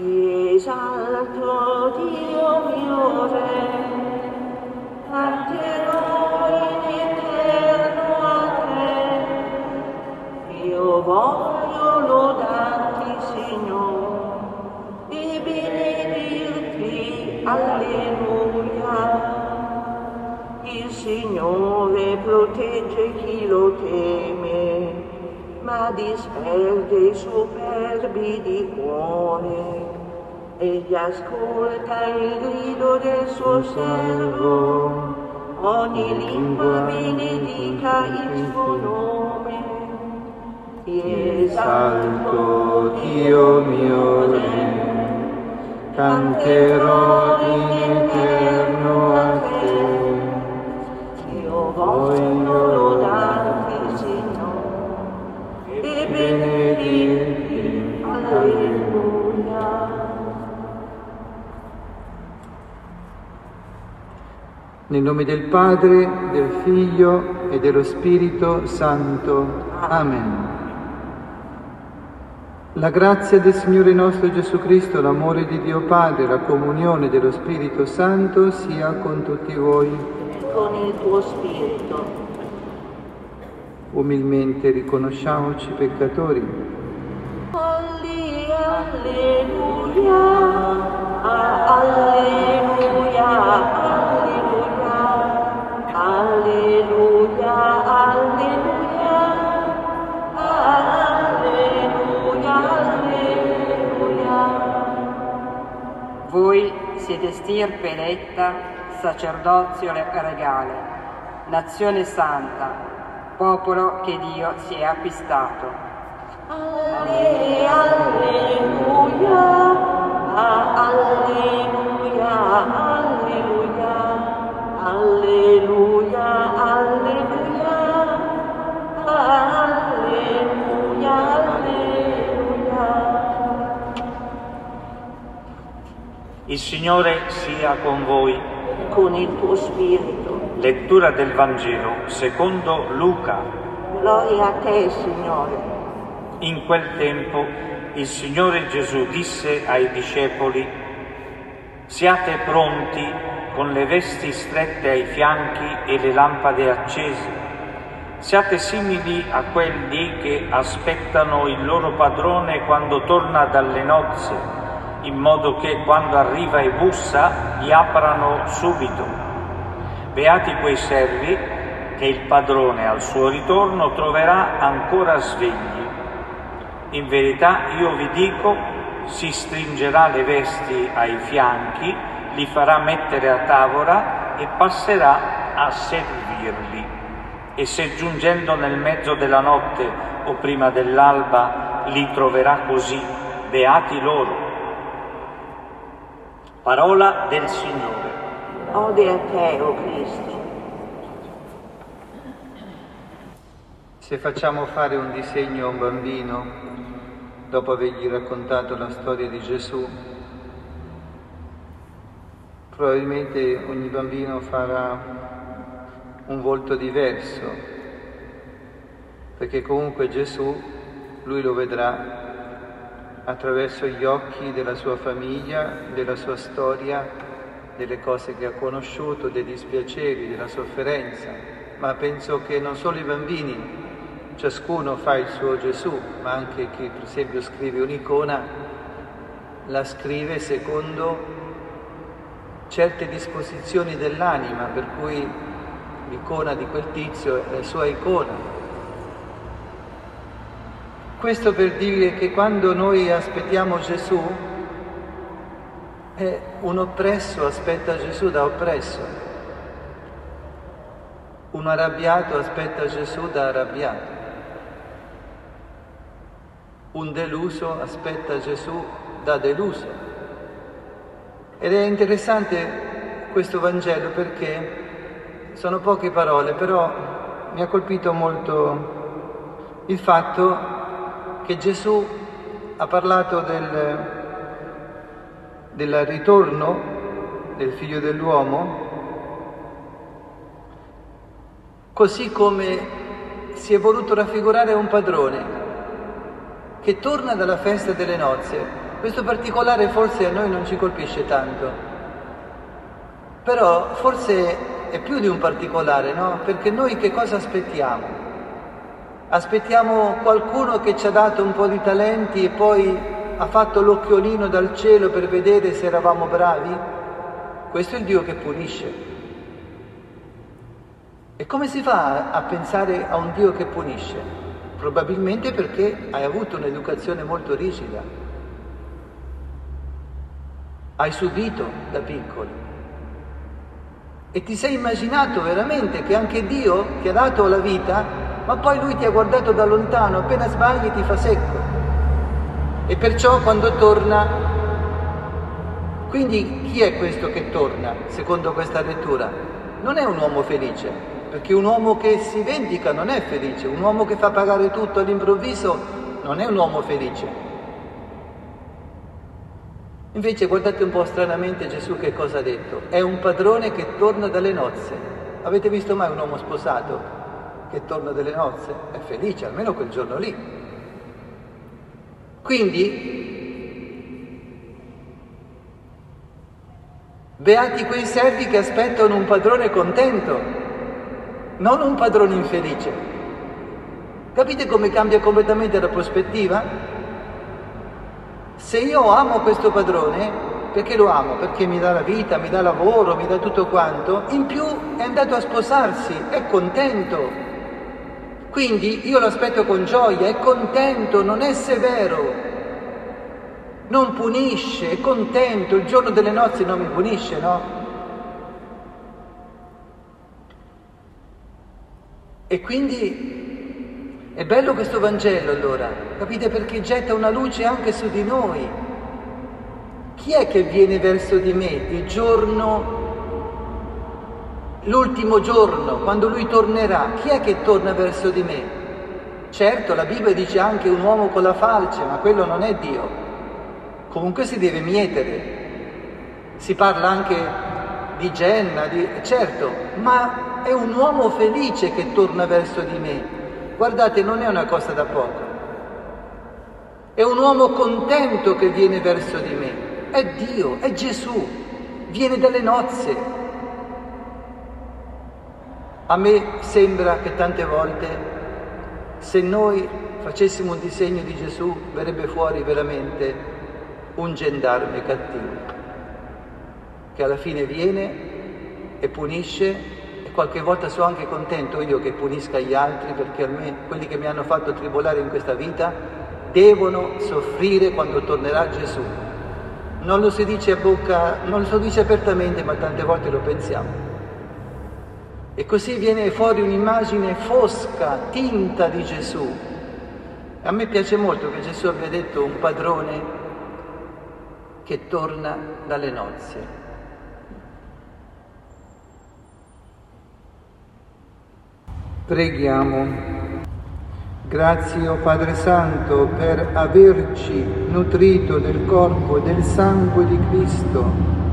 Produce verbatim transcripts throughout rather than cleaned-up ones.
Ti esalto, Dio mio Re, canterò in eterno a te. Io voglio lodarti, Signore, e benedirti, alleluia. Il Signore protegge chi lo teme, ma disperde i superbi di cuore. Egli ascolta il grido del suo servo, ogni lingua benedica il suo nome. Ti esalto, Dio mio Re, canterò in eterno a te. Io voglio lodarti, Signore, e benedirti, alleluia. Nel nome del Padre, del Figlio e dello Spirito Santo. Amen. La grazia del Signore nostro Gesù Cristo, l'amore di Dio Padre, la comunione dello Spirito Santo sia con tutti voi. Con il tuo spirito. Umilmente riconosciamoci peccatori. Alli, alleluia, alleluia, alleluia, alleluia, alleluia, alleluia, alleluia. Voi siete stirpe eletta, sacerdozio regale, nazione santa, popolo che Dio si è acquistato. Alle, alleluia, alleluia, alleluia, alleluia, alleluia, alleluia, alleluia. Il Signore sia con voi. Con il tuo spirito. Lettura del Vangelo secondo Luca. Gloria a te, Signore. In quel tempo il Signore Gesù disse ai discepoli: siate pronti con le vesti strette ai fianchi e le lampade accese. Siate simili a quelli che aspettano il loro padrone quando torna dalle nozze, in modo che quando arriva e bussa gli aprano subito. Beati quei servi che il padrone al suo ritorno troverà ancora svegli. In verità io vi dico, si stringerà le vesti ai fianchi, li farà mettere a tavola e passerà a servirli. E se giungendo nel mezzo della notte o prima dell'alba li troverà così, beati loro. Parola del Signore. Ode a te, o Cristo. Se facciamo fare un disegno a un bambino, dopo avergli raccontato la storia di Gesù, probabilmente ogni bambino farà un volto diverso, perché comunque Gesù, lui lo vedrà attraverso gli occhi della sua famiglia, della sua storia, delle cose che ha conosciuto, dei dispiaceri, della sofferenza. Ma penso che non solo i bambini, ciascuno fa il suo Gesù, ma anche chi per esempio scrive un'icona, la scrive secondo certe disposizioni dell'anima, per cui l'icona di quel tizio è la sua icona. Questo per dire che quando noi aspettiamo Gesù, eh, un oppresso aspetta Gesù da oppresso, un arrabbiato aspetta Gesù da arrabbiato, un deluso aspetta Gesù da deluso. Ed è interessante questo Vangelo perché sono poche parole, però mi ha colpito molto il fatto che Gesù ha parlato del, del ritorno del Figlio dell'uomo, così come si è voluto raffigurare un padrone che torna dalla festa delle nozze Questo particolare forse a noi non ci colpisce tanto, però forse è più di un particolare, no? Perché noi che cosa aspettiamo? Aspettiamo qualcuno che ci ha dato un po' di talenti e poi ha fatto l'occhiolino dal cielo per vedere se eravamo bravi? Questo è il Dio che punisce. E come si fa a pensare a un Dio che punisce? Probabilmente perché hai avuto un'educazione molto rigida. Hai subito da piccoli e ti sei immaginato veramente che anche Dio ti ha dato la vita, ma poi Lui ti ha guardato da lontano, appena sbagli ti fa secco e perciò quando torna, quindi chi è questo che torna secondo questa lettura? Non è un uomo felice, perché un uomo che si vendica non è felice, un uomo che fa pagare tutto all'improvviso non è un uomo felice. Invece guardate un po' stranamente Gesù che cosa ha detto. È un padrone che torna dalle nozze. Avete visto mai un uomo sposato che torna dalle nozze? È felice, almeno quel giorno lì. Quindi, beati quei servi che aspettano un padrone contento, non un padrone infelice. Capite come cambia completamente la prospettiva? Se io amo questo padrone, perché lo amo? Perché mi dà la vita, mi dà lavoro, mi dà tutto quanto, in più è andato a sposarsi, è contento. Quindi io lo aspetto con gioia, è contento, non è severo, non punisce, è contento, il giorno delle nozze non mi punisce, no? E quindi è bello questo Vangelo allora, capite, perché getta una luce anche su di noi. Chi è che viene verso di me il giorno, l'ultimo giorno, quando Lui tornerà? Chi è che torna verso di me? Certo, la Bibbia dice anche un uomo con la falce, ma quello non è Dio. Comunque si deve mietere. Si parla anche di Genna, di... certo, ma è un uomo felice che torna verso di me. Guardate, non è una cosa da poco. È un uomo contento che viene verso di me. È Dio, è Gesù. Viene dalle nozze. A me sembra che tante volte, se noi facessimo un disegno di Gesù, verrebbe fuori veramente un gendarme cattivo, che alla fine viene e punisce. Qualche volta sono anche contento io che punisca gli altri, perché a me, quelli che mi hanno fatto tribolare in questa vita, devono soffrire quando tornerà Gesù. Non lo si dice a bocca, non lo si dice apertamente, ma tante volte lo pensiamo. E così viene fuori un'immagine fosca, tinta di Gesù. A me piace molto che Gesù abbia detto un padrone che torna dalle nozze. Preghiamo. Grazie, o Padre Santo, per averci nutrito del corpo e del sangue di Cristo.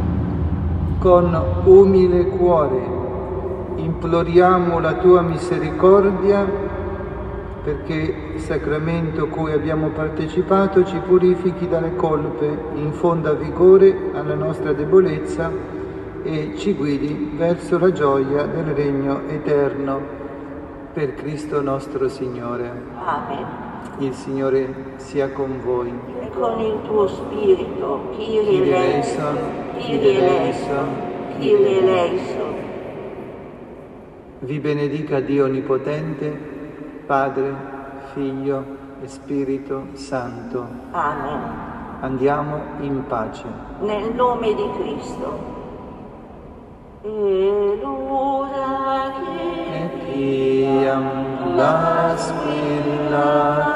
Con umile cuore imploriamo la Tua misericordia, perché il sacramento cui abbiamo partecipato ci purifichi dalle colpe, infonda vigore alla nostra debolezza e ci guidi verso la gioia del regno eterno. Per Cristo nostro Signore. Amen. Il Signore sia con voi. E con il tuo spirito, Kyrie eleison, Kyrie eleison, Kyrie eleison. Vi benedica Dio Onnipotente, Padre, Figlio e Spirito Santo. Amen. Andiamo in pace. Nel nome di Cristo. Eluda Et iam la squilla